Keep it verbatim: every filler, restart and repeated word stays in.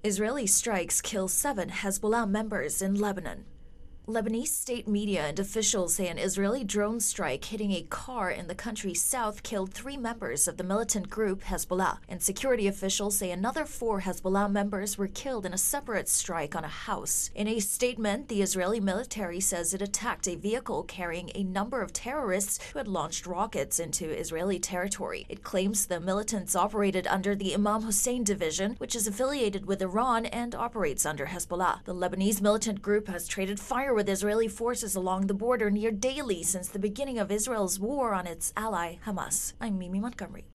Israeli strikes kill seven Hezbollah members in Lebanon. Lebanese state media and officials say an Israeli drone strike hitting a car in the country's south killed three members of the militant group Hezbollah, and security officials say another four Hezbollah members were killed in a separate strike on a house. In a statement, the Israeli military says it attacked a vehicle carrying a number of terrorists who had launched rockets into Israeli territory. It claims the militants operated under the Imam Hussein division, which is affiliated with Iran and operates under Hezbollah. The Lebanese militant group has traded fire with Israeli forces along the border near daily since the beginning of Israel's war on its ally, Hamas. I'm Mimi Montgomery.